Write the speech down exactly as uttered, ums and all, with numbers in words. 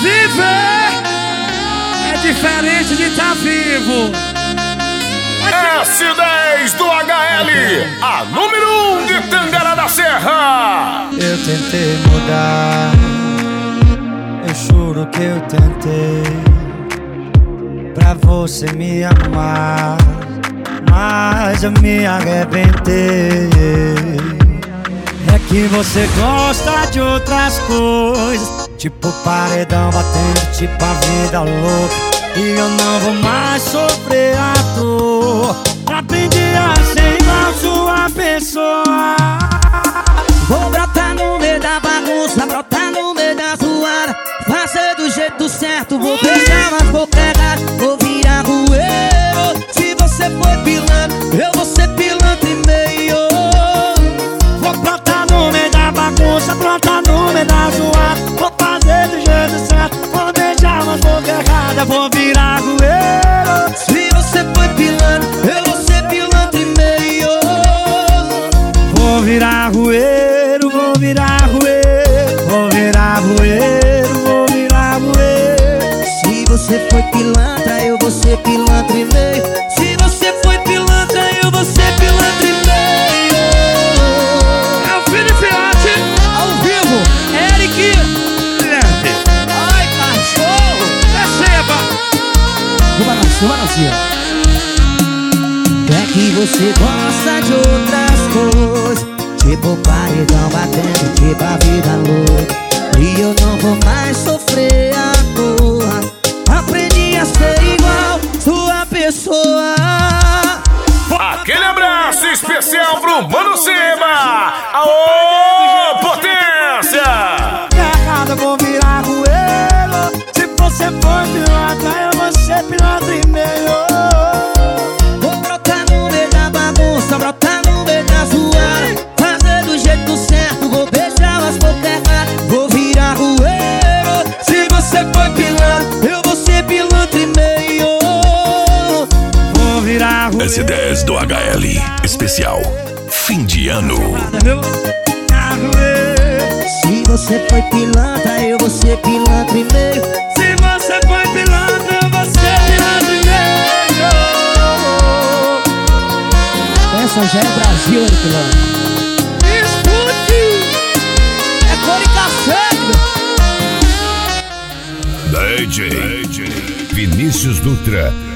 Viver é diferente de estar vivo. S dez do H L, a número um de Tangará da Serra. Eu tentei mudar, eu juro que eu tentei, pra você me amar, mas eu me arrebentei. É que você gosta de outras coisas, tipo paredão batendo, tipo a vida louca. E eu não vou mais sofrer a dor. Aprendi a ser igual sua pessoa. Vou brotar no meio da bagunça, brotar no meio da zoada, fazer do jeito certo, vou beijar mas vou pegar, vou virar rueiro. Se você for pilantra, eu vou ser pilantra e meio. Vou brotar no meio da bagunça, brotar no meio da zoada, vou fazer do jeito certo, vou beijar mas vou pegar, vou virar rueiro. Se você for pilantra, eu vou ser pilantra e meio. Vou virar rueiro, vou virar rueiro, vou virar rueiro, vou virar rueiro. Se você foi pilantra, eu vou ser pilantra e meio. Se você foi pilantra, eu vou ser pilantra e meio. É o Felipe Fiote, Ao vivo, Eric. Ai, cachorro. receba. Uma nascia, uma nascia. É que você gosta de outras coisas, tipo paredão batendo, tipo a vida louca. E eu não vou mais sofrer à toa. Aprendi a ser igual sua pessoa. Aquele abraço especial pro Mano Seba. Aô, potência! Errado, eu vou virar rueiro. Se você for pilantra, eu vou ser pilantra e meio. Vou brotar no meio da bagunça, brotar no meio da zoada, fazer do jeito certo, vou beijar mas vou pegar, vou virar rueiro. Se você for pilantra, eu vou ser pilantra e meio. Vou virar rueiro. S dez do H L, especial fim de ano. Virar rueiro. Se você foi pilantra, eu vou ser pilantra e meio. Se você foi pilantra, eu vou ser pilantra e meio. Essa já é Brasil, pilantra. Escute. É cor e cacete, meu. D J Vinícius Dutra